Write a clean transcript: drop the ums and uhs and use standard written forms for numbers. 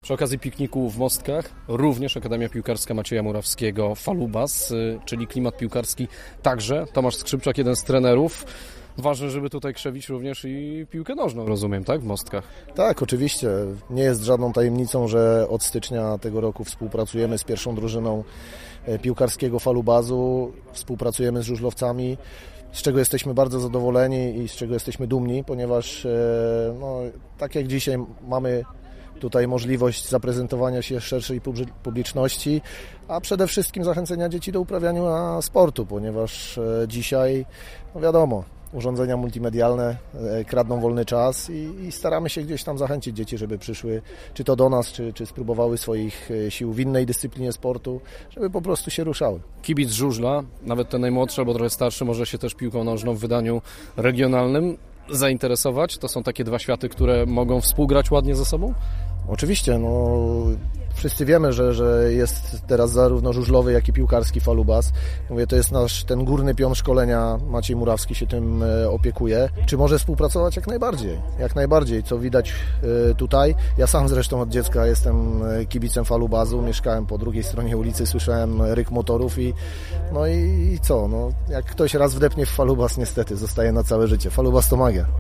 Przy okazji pikniku w Mostkach również Akademia Piłkarska Macieja Murawskiego Falubas, czyli klimat piłkarski także. Tomasz Skrzypczak, jeden z trenerów. Ważne, żeby tutaj krzewić również i piłkę nożną, rozumiem, tak? W Mostkach. Tak, oczywiście. Nie jest żadną tajemnicą, że od stycznia tego roku współpracujemy z pierwszą drużyną piłkarskiego Falubazu, współpracujemy z żużlowcami, z czego jesteśmy bardzo zadowoleni i z czego jesteśmy dumni, ponieważ tak jak dzisiaj mamy tutaj możliwość zaprezentowania się szerszej publiczności, a przede wszystkim zachęcenia dzieci do uprawiania sportu, ponieważ dzisiaj, wiadomo, urządzenia multimedialne kradną wolny czas i staramy się gdzieś tam zachęcić dzieci, żeby przyszły czy to do nas, czy spróbowały swoich sił w innej dyscyplinie sportu, żeby po prostu się ruszały. Kibic żużla, nawet ten najmłodszy albo trochę starszy, może się też piłką nożną w wydaniu regionalnym zainteresować. To są takie dwa światy, które mogą współgrać ładnie ze sobą? Oczywiście, wszyscy wiemy, że jest teraz zarówno żużlowy, jak i piłkarski Falubas. Mówię, to jest nasz ten górny pion szkolenia, Maciej Murawski się tym opiekuje. Czy może współpracować? Jak najbardziej, co widać tutaj. Ja sam zresztą od dziecka jestem kibicem Falubazu, mieszkałem po drugiej stronie ulicy, słyszałem ryk motorów i co? Jak ktoś raz wdepnie w Falubas, niestety zostaje na całe życie. Falubas to magia.